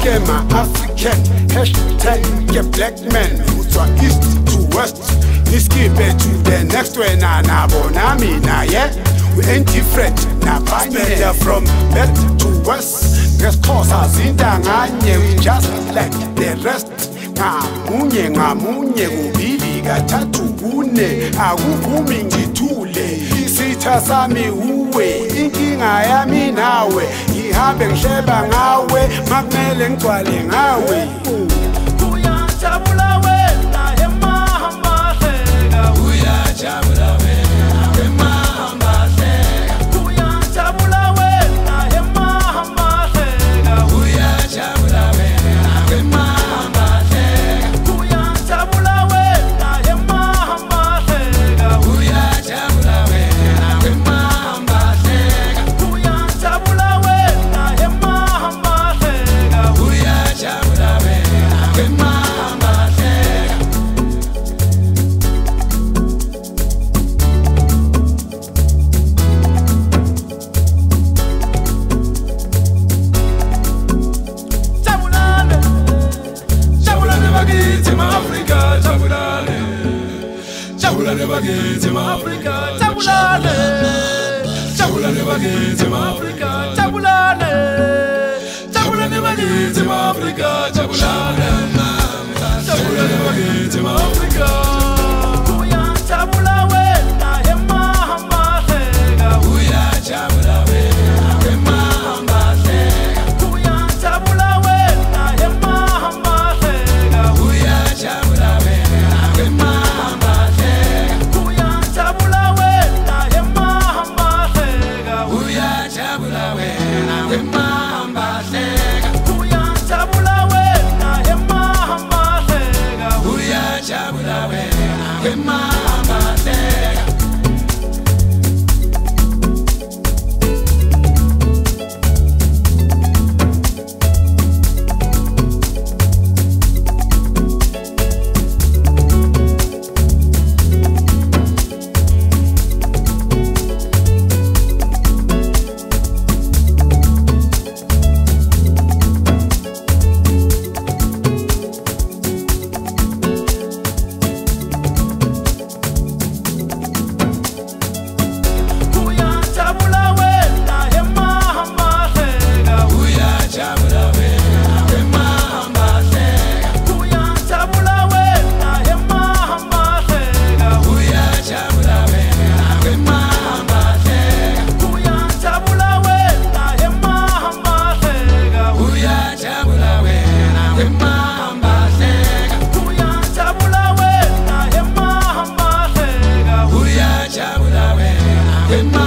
bonke ma-African hashtag ke black man utswa east to west iskipe to the next one nabo nami naye we ain't different nabanye from best to west ngesixhosa zintanganye we just like the rest ngamunye kubili kathathu kune akuvumi ngithule isitha sami uwe inkinga yami nawe ngihambe ngihleba ngawe makumele ngigcwale ngawe uyajabula wena emahamba hleka uyajabula wena emahamba hleka uyajabula wena emahamba hleka uyajabula wena emahamba hleka uyajabula wena emahamba hleka uyajabula wena emahamba hleka uyajabula wena emahamba hleka uyajabula wena emahamba hleka Jabulane Jabulane bakithi ma-Afrika Jabulane Jabulane bakithi ma-Afrika Jabulane Jabulane bakithi ma-Afrika Jabulane Jabulane bakithi ma-Afrika Jabulane Jabulane bakithi ma-Afrika uyajabula wena emahamba hleka uyajabula wena emahamba hleka uyajabula wena emahamba hleka uyajabula wena emahamba hleka uyajabula wena emahamba hleka uyajabula wena emahamba hleka uyajabula wena emahamba hleka uyajabula wena emahamba hleka uyajabula wena emahamba hleka uyajabula wena emahamba hleka uyajabula wena emahamba hleka uyajabula wena emahamba hleka uyajabula wena emahamba hleka uyajabula wena emahamba hleka uyajabula wena emahamba hleka uyajabula wena